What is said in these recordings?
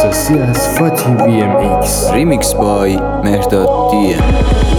اختصاصی از فاتی BMX ریمیکس بای مهرداد دی ام.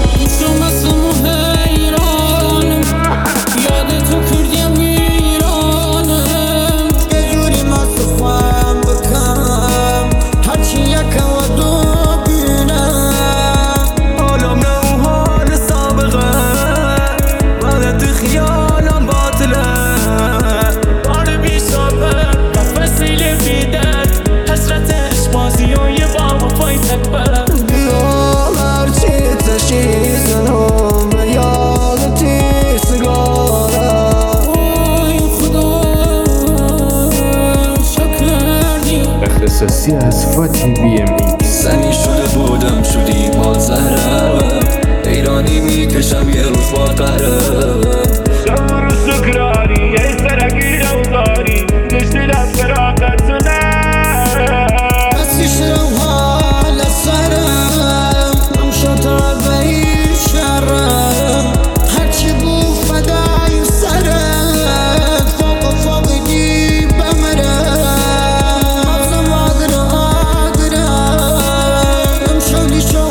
اختصاصی از فاتی BMX. زنی شده بودم شدی مازرم، ایرانی میکشم یه روز با قرم. شمر سكراني يا سرقي اوطاني نجدي لفراقتنا بس يشربها للصرم امشط بعيد شرم هرشي بو فداي سرم فوق دي بمرم مغزم اقرا امشولي شو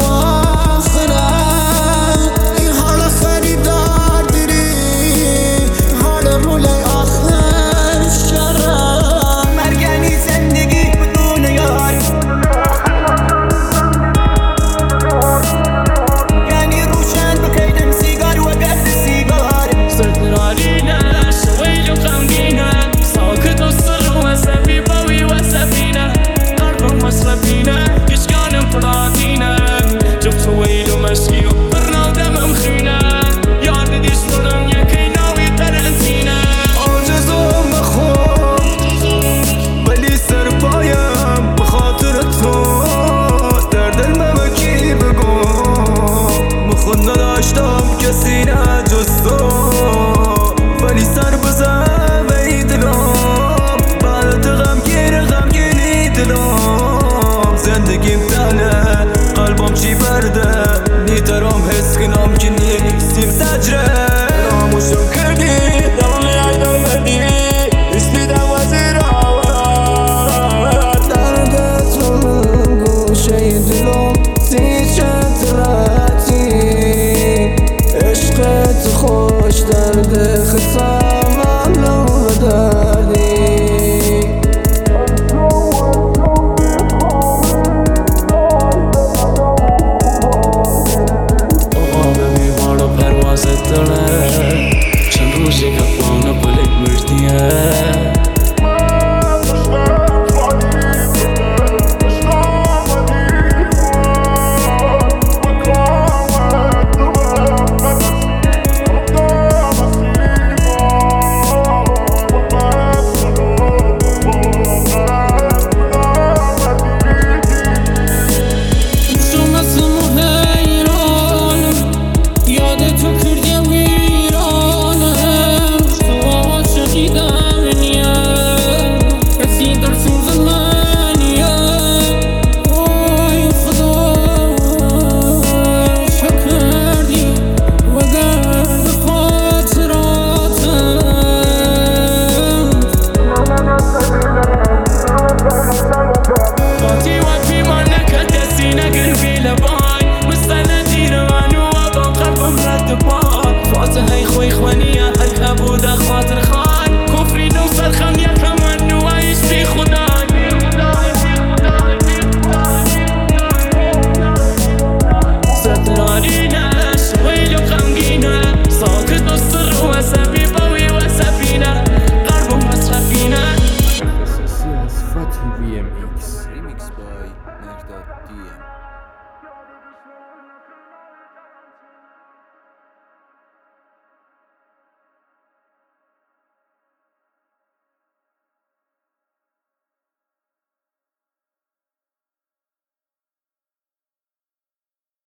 اخرم این حال خریدار داری حال رولای آخر شرم مرگنی زندگی بدون یار یعنی روشن بکیدم سیگار و قد سیگار سرطرارينا شويل وقمقينا ساكت والسر وسفي بوي وسفينا قرب مصرفينا كشكان بطاطينا جبت ويل ومشي وبرنا ودم مخينا يا عدد يشترم يا كيناوي ترنسينا عاجز و مخور ولی سر پایم بخاطر تو در دل ممکی بگو خود نداشتم کسی نه جز تو ولی سر بزن به دلم بعد غمگینی دلم زندگیم تنه قلبم چی برده نیترم حس کنم که نیستیم سجره ناموشم کردی دامی عیدم بدی اسمیدم وزیر آورد دردت رو من گوشه دلم سی چند راتی عشقت خوش درد خسامم لو دردی آقا ببین ما رو پروازت داره